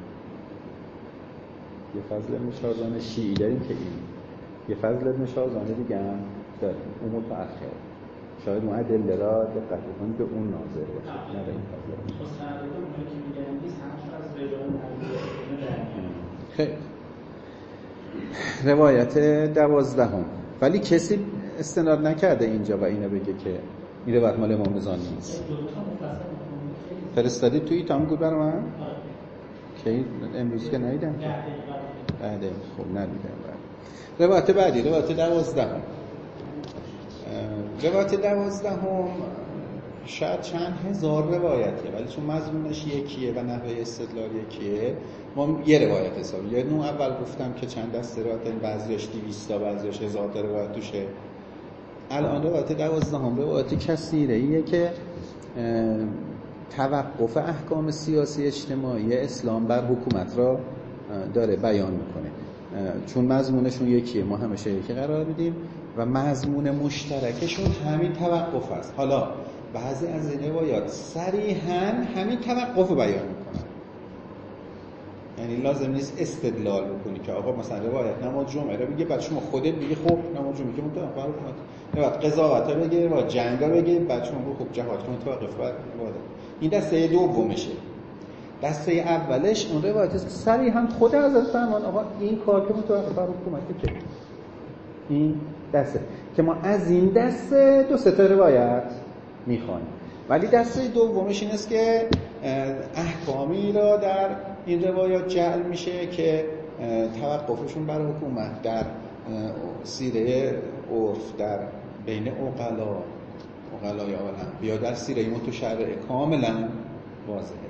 یه فضل ابن شاذان شیعی داریم که این. یه فضل ابن شاذان دیگه هم داریم. اون متأخر. شاید ما ادله را دقت کنید به اون ناظر باشه. نه به این فضل ابن شاذان. مستند اونایی که میگن نیست همش از رجال معروف. خیلی روایت دوازدهم ولی کسی استناد نکرده اینجا و اینو بگه که این روایت مال امام رضا نیست. فرستادی توی تام گفت برام که امروز که ندیدم که بعد خب ندیدم. روایت بعدی روایت دوازدهم روایت دوازدهم شاید چند هزار روایته ولی چون مضمونش یکیه و نحوه استدلال یکیه ما یه روایت حساب یه نوع اول گفتم که چند دسته روایت این بعضیش دویست تا بعضیش هزار تا روایت توشه. الان روایت دوازدهم روایت کثیره ایه که توقف احکام سیاسی اجتماعی اسلام بر حکومت را داره بیان میکنه چون مضمونشون یکیه ما همیشه یکی قرار میدیم و مضمون مشترکشون همین توقف است. حالا بعضی از این روایات صریحاً همین توقف رو بیان میکنن یعنی لازم نیست استدلال بکنی که آقا مثلا روایت نماز جمعه رو میگه بعد شما خودت میگی خب نماز جمعه که متوقف حکومت بعد قضاوت ها بگه و جنگ ها بگه بعد شما خب جهاد که متوقف بعد این دسته دومشه. دسته اولش اون روایت صریحاً خود حضرت فرمان آقا این کار که متوقف بر حکومته که این دسته که ما از این دسته دو سه تا روایت میخوانیم ولی دسته دومش این است که احکامی را در این روایات جعل میشه که توقفشون بر حکومت در سیره عرف در بین عقلا عقلای عالم یا در سیره متشرعه کاملا واضحه.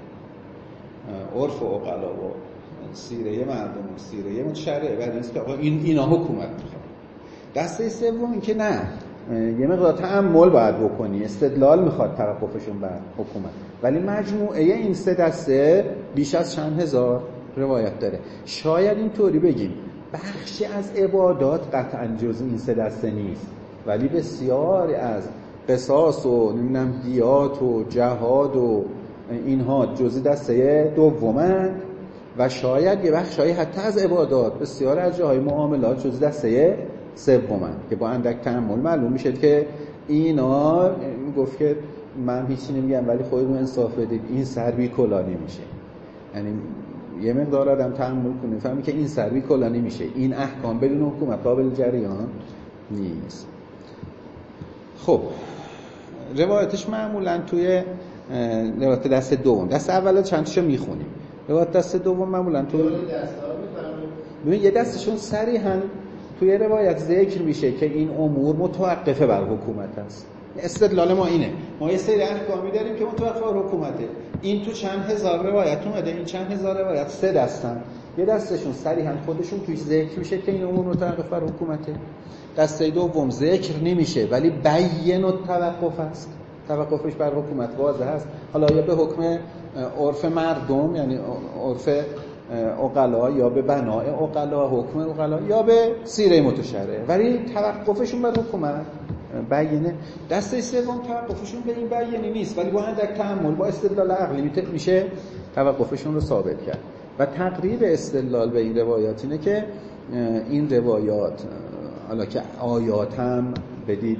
عرف و عقلا و سیره مردم و سیره متشرعه بعد نیست که آقا این اینا حکومت میخواد. دسته سوم این که نه یه مقدار تأمل باید بکنی استدلال میخواد توقفشون بر حکومت ولی مجموعه این سه دسته بیش از چند هزار روایت داره. شاید اینطوری بگیم بخشی از عبادات قطعاً جز این سه دسته نیست ولی بسیاری از قصاص و نمیدونم دیات و جهاد و اینها جز دسته دومند و شاید یه بخشی حتی از عبادات بسیار از جاهای معاملات جز دسته سومند که با اندک تأمل معلوم میشه که اینا گفت که من هیچی نمیگم ولی خودتون انصاف بدید این سر بی کلا نمیشه. یعنی یه مقدار آدم تأمل کنه فهمی که این سر بی کلا نمیشه این احکام بدون حکومت قابل جریان نیست. خب روایتش معمولا توی روایت دست دوم دست اول چند تاشو میخونیم روایت دست دوم معمولا توی ببین یه دستشون صریحاً توی روایت ذکر میشه که این امور متوقفه بر حکومت است. استدلال ما اینه ما یه سری احکامی داریم که متوقف بر حکومته این تو چند هزار روایت اومده این چند هزار روایت سه دستن یه دستشون صریحاً خودشون توی ذکر میشه که این امور متوقف بر حکومته. دسته دوم ذکر نمیشه ولی بیان و توقف است توقفش بر حکومت واضح است. حالا یا به حکم عرف مردم یعنی عرف عقلا یا به بنای عقلا حکم عقلا یا به سیره متشرعه ولی توقفشون بر حکومت بیانه. دسته سوم توقفشون به این بیانی نیست ولی با اندک تأمل با استدلال عقلی میشه توقفشون رو ثابت کرد و تقریب استدلال به این روایات اینه که این روایات حالا که آیات هم بدید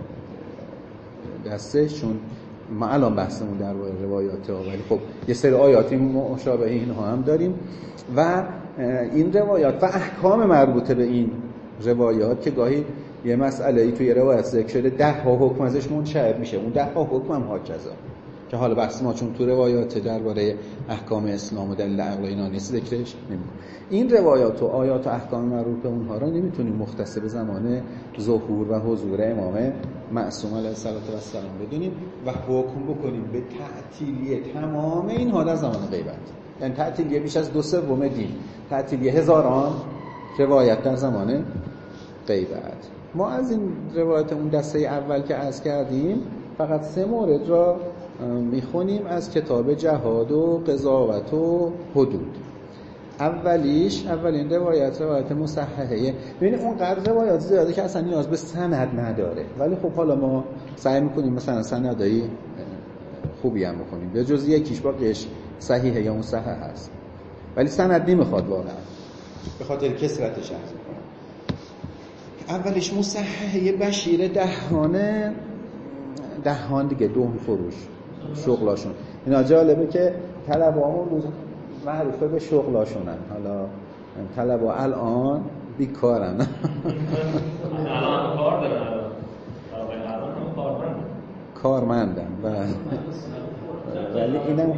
دسته چون ما الان بحثمون در روایات ها ولی خب یه سری آیاتی مشابه اینها هم داریم و این روایات و احکام مربوطه به این روایات که گاهی یه مسئله ای توی روایت ذکر شده ده ها حکم ازش منشعب میشه اون ده ها حکم هم هاکذا که حالا بحث ما چون تو روایات درباره احکام اسلام و دلیل عقل اینا نیست ذکرش نمی‌کنیم. این روایات و آیات و احکام مربوط به اونها رو نمیتونیم مختص به زمان ظهور و حضور امام معصوم علیه السلام بدونیم و حکم بکنیم به تعطیلی تمام اینها در زمان غیبت. یعنی تعطیلی بیش از دو سوم دین، تعطیلی هزاران روایت در زمان غیبت. ما از این روایت اون دسته اول که عرض کردیم فقط سه مورد را میخونیم از کتاب جهاد و قضاوت و حدود. اولیش اولین روایت روایت مصححه. ببینید اون قدر روایات زیاده که اصلا نیاز به سند نداره، ولی خب حالا ما سعی میکنیم مثلا سندایی خوبی هم بکنیم، به جز یکیش باقیش صحیحه یا مصحح هست، ولی سند نمیخواد واقعا به خاطر کثرتش عرض میکنم. اولیش مصححه بشیر دهانه دهان دیگه دهن فروش شغلاشون. اینا جالبه که طلبه‌هامون روز معروفه به شغلاشونن. حالا طلبه الان بیکارن. الان کار دارن، الان هم کارمندن. کارمندن و ولی اینم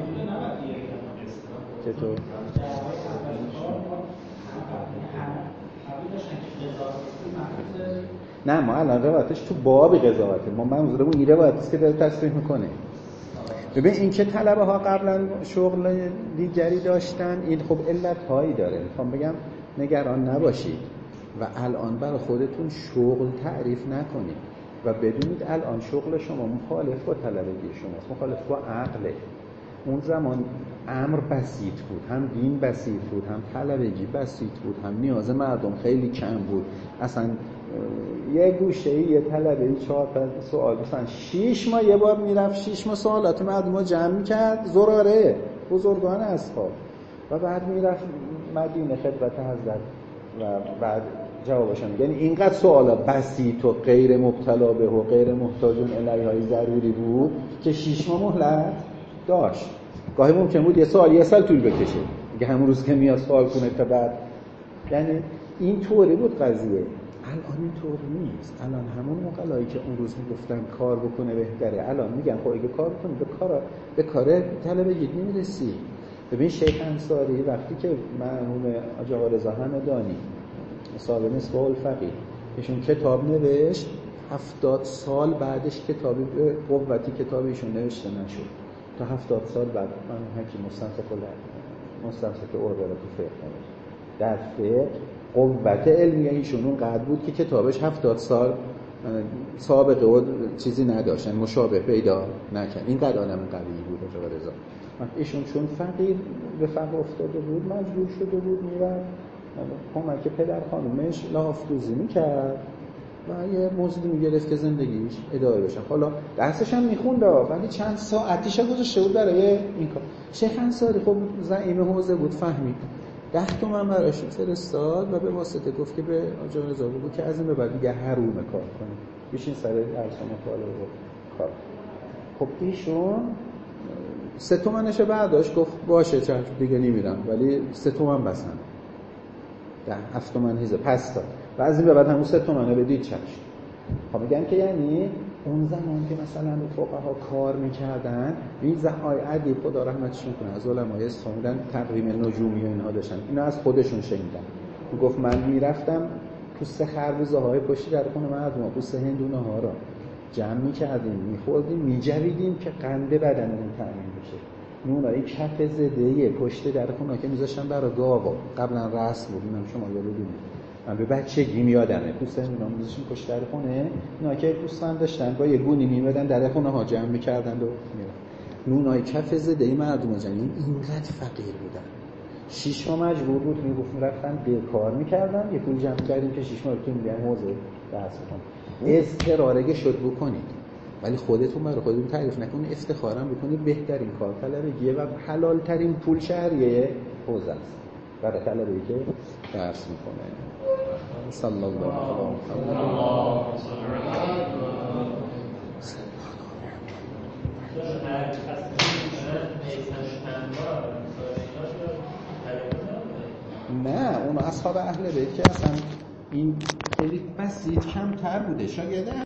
چطور؟ نه ما الان روایتش تو باب قضاوته، ما منظورمون این روایتیه که داره تصریح میکنه. ببین این که طلبه ها قبلا شغل دیگری داشتن این خب علت هایی داره، میخوام بگم نگران نباشید و الان برای خودتون شغل تعریف نکنید و بدونید الان شغل شما مخالف با طلبگی شماست، مخالف با عقله. اون زمان امر بسیط بود، هم دین بسیط بود، هم طلبگی بسیط بود، هم نیاز مردم خیلی کم بود. اصلا یه گوشه یه طلبه چهار تا سوال مثلا شش ماه یه بار میرفت شش ماه سوالات مردم رو جمع میکرد، زراره بزرگان اصحاب، و بعد میرفت مدینه خدمت حضرت و بعد جوابشون. یعنی اینقدر سوالا بسیط و غیر مبتلا به و غیر محتاجون الیهای ضروری بود که شش ماه مهلت داشت. گاهی ممکن بود یه سوال یه سال طول بکشه دیگه، همون روز که میاد سوال کنه تا بعد. یعنی این طوری بود قضیه. الان اینطور نیست. الان همون مقاله‌ای که اون روز میگفتن کار بکنه بهتره، الان میگن خب اگه کار بکنی به کار به کار طلبگی نمیرسی. ببین شیخ انصاری وقتی که مرحوم حاج آقا رضا همدانی صاحب مصباح الفقیه ایشون کتاب نوشت، هفتاد سال بعدش کتابی به قوتی کتاب ایشون نوشته نشد. تا هفتاد سال بعد من حکیم مستنصف مستنصف اوربرا تو فقه در فقه قوت علمی ایشون اونقدر بود که کتابش هفتاد سال سابقه و چیزی نداشت، مشابه پیدا نکرد. اینقدر آدم قوی بود آقا رضا. ایشون چون فقیر به فقر افتاده بود مجبور شده بود میرفت کمک پدر خانومش لافتوزی میکرد و یه مزدی میگرفت که زندگیش ادامه بشه. حالا درسش هم میخوند ولی چند ساعتیش گذاشته بود برای این کار. شیخ انصاری خب زعیم حوزه بود، فهمید ده تومن براش فرستاد و به واسطه گفت که به آقا رضا بگو که از این به بعد دیگه حروم کار کنه، بشین سر درس و مطالعه و کار. خب ایشون سه تومنش برداشت گفت باشه چشم دیگه نمیرم، ولی سه تومن بسن ده هفت تومن هیزه پس داد و از این به بعد همون سه تومنه بدید چشم. خب میگم که یعنی اون زمان که مثلا فقها کار میکردن این زهای عدی خدا رحمتش میکنه از علمای سوندن تقویم نجومی و اینها داشتن، اینا از خودشون شنیدن. گفت من میرفتم پوست خربوزه های پشتی در خونه مردم، پوست هندونه ها را جمع میکردیم میخوردیم میجویدیم که قند بدنمون تامین بشه. نونایی کف زده پشت در خونه که میذاشتن برای گاوا، قبلا رسم بود، اینم شما یادتونه من به بچگی میادمه پوست هندونه میذاشتیم پشت در خونه، اینا که دوستان داشتن با یه گونی میمدن در خونه ها جمع میکردن و میرن. نونایی کف زده مردم جنین اینقدر فقیر بودن، شش ماه مجبور بود میگفتن رفتن بیکار میکردن، یه پول جمع کردیم که شش ماه که میگن حوزه درس بخونید. اضطرارگه شد بکنید ولی خودتون برای خودتون تعریف نکنید، افتخارم بکنید بهترین کار طلبگیه و حلال ترین پول شهریه حوزه است برای طلبه‌ای که درس میکنه. صلی الله علیه و نه اون اصحاب اهل بیت که اصلا این خیلی بسیط کمتر بوده، شاید